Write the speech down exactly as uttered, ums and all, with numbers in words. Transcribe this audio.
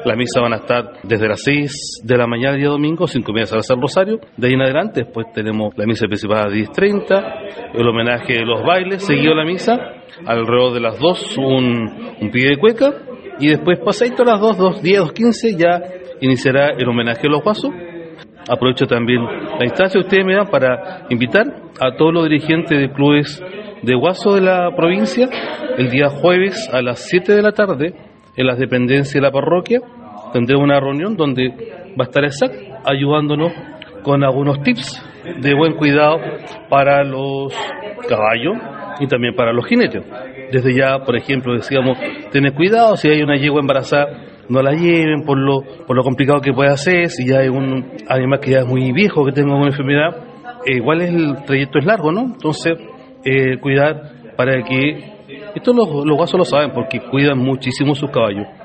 La misa van a estar desde las seis de la mañana el día domingo, sin comienza a hacer el rosario. De ahí en adelante, después tenemos la misa principal a las diez treinta, el homenaje de los bailes, seguido la misa, alrededor de las dos un, un pie de cueca, y después pasadito a las dos, dos diez, dos quince, ya iniciará el homenaje a los guasos. Aprovecho también la instancia que ustedes me dan para invitar a todos los dirigentes de clubes de guaso de la provincia el día jueves a las siete de la tarde en las dependencias de la parroquia. Tendremos una reunión donde va a estar ESAC ayudándonos con algunos tips de buen cuidado para los caballos y también para los jinetes. Desde ya, por ejemplo, decíamos, tener cuidado, si hay una yegua embarazada, no la lleven por lo por lo complicado que puede ser, si ya hay un animal que ya es muy viejo, que tenga una enfermedad, eh, igual el trayecto es largo, ¿no? Entonces, eh, cuidar para que, esto los, los guasos lo saben, porque cuidan muchísimo sus caballos.